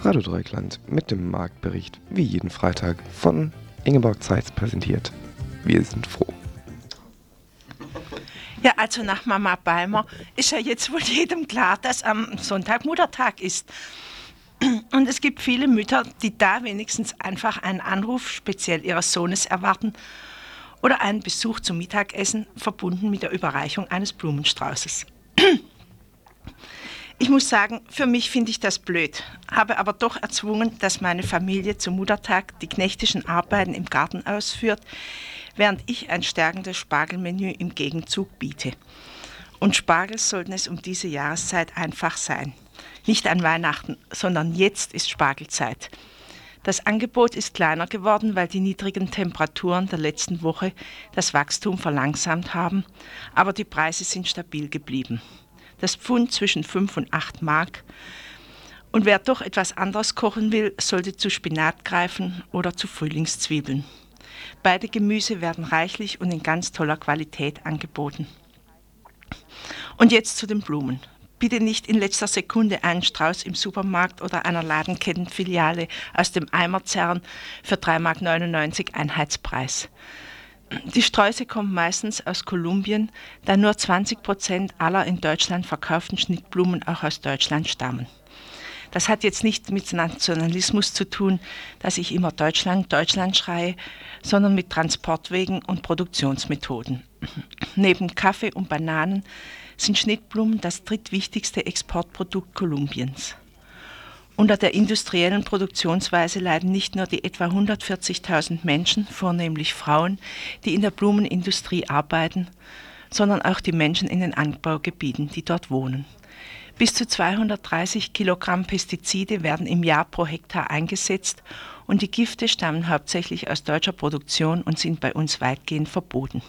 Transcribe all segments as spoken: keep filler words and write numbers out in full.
Radio Dreieckland mit dem Marktbericht wie jeden Freitag von Ingeborg Zeitz präsentiert. Wir sind froh. Ja, also nach Mama Beimer ist ja jetzt wohl jedem klar, dass am Sonntag Muttertag ist. Und es gibt viele Mütter, die da wenigstens einfach einen Anruf speziell ihres Sohnes erwarten oder einen Besuch zum Mittagessen, verbunden mit der Überreichung eines Blumenstraußes. Ich muss sagen, für mich finde ich das blöd, habe aber doch erzwungen, dass meine Familie zum Muttertag die knechtischen Arbeiten im Garten ausführt, während ich ein stärkendes Spargelmenü im Gegenzug biete. Und Spargel sollten es um diese Jahreszeit einfach sein. Nicht an Weihnachten, sondern jetzt ist Spargelzeit. Das Angebot ist kleiner geworden, weil die niedrigen Temperaturen der letzten Woche das Wachstum verlangsamt haben, aber die Preise sind stabil geblieben. Das Pfund zwischen fünf und acht Mark. Und wer doch etwas anderes kochen will, sollte zu Spinat greifen oder zu Frühlingszwiebeln. Beide Gemüse werden reichlich und in ganz toller Qualität angeboten. Und jetzt zu den Blumen. Bitte nicht in letzter Sekunde einen Strauß im Supermarkt oder einer Ladenkettenfiliale aus dem Eimer zerren für drei Mark neunundneunzig Einheitspreis. Die Sträuße kommen meistens aus Kolumbien, da nur zwanzig Prozent aller in Deutschland verkauften Schnittblumen auch aus Deutschland stammen. Das hat jetzt nicht mit Nationalismus zu tun, dass ich immer Deutschland, Deutschland schreie, sondern mit Transportwegen und Produktionsmethoden. Neben Kaffee und Bananen sind Schnittblumen das drittwichtigste Exportprodukt Kolumbiens. Unter der industriellen Produktionsweise leiden nicht nur die etwa hundertvierzigtausend Menschen, vornehmlich Frauen, die in der Blumenindustrie arbeiten, sondern auch die Menschen in den Anbaugebieten, die dort wohnen. Bis zu zweihundertdreißig Kilogramm Pestizide werden im Jahr pro Hektar eingesetzt und die Gifte stammen hauptsächlich aus deutscher Produktion und sind bei uns weitgehend verboten.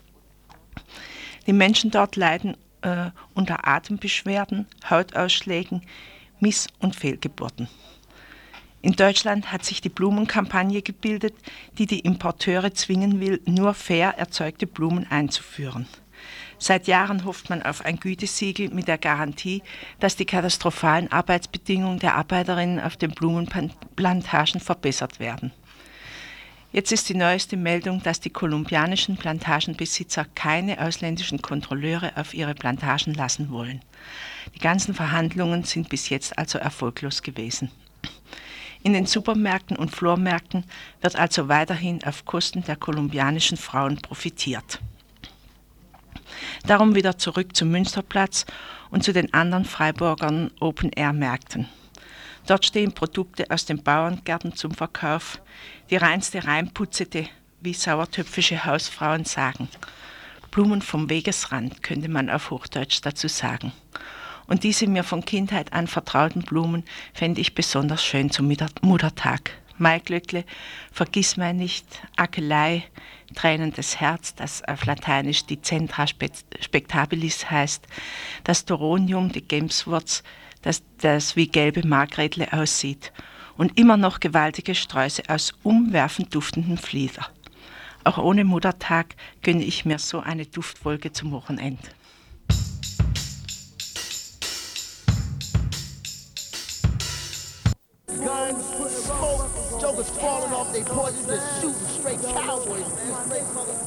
Die Menschen dort leiden äh, unter Atembeschwerden, Hautausschlägen, Miss- und Fehlgeburten. In Deutschland hat sich die Blumenkampagne gebildet, die die Importeure zwingen will, nur fair erzeugte Blumen einzuführen. Seit Jahren hofft man auf ein Gütesiegel mit der Garantie, dass die katastrophalen Arbeitsbedingungen der Arbeiterinnen auf den Blumenplantagen verbessert werden. Jetzt ist die neueste Meldung, dass die kolumbianischen Plantagenbesitzer keine ausländischen Kontrolleure auf ihre Plantagen lassen wollen. Die ganzen Verhandlungen sind bis jetzt also erfolglos gewesen. In den Supermärkten und Flohmärkten wird also weiterhin auf Kosten der kolumbianischen Frauen profitiert. Darum wieder zurück zum Münsterplatz und zu den anderen Freiburgern Open-Air-Märkten. Dort stehen Produkte aus den Bauerngärten zum Verkauf, die reinste Reinputzete, wie sauertöpfische Hausfrauen sagen. Blumen vom Wegesrand, könnte man auf Hochdeutsch dazu sagen. Und diese mir von Kindheit an vertrauten Blumen fände ich besonders schön zum Muttertag. Maiglöckle, Vergissmeinnicht, Akelei, tränendes Herz, das auf Lateinisch die Centra Spectabilis heißt, das Toronium, die Gemswurz, das, das wie gelbe Margrätle aussieht und immer noch gewaltige Sträuße aus umwerfend duftendem Flieder. Auch ohne Muttertag gönne ich mir so eine Duftwolke zum Wochenende. Guns, putting smoke, jokers falling off they porches, just shooting straight cowboys.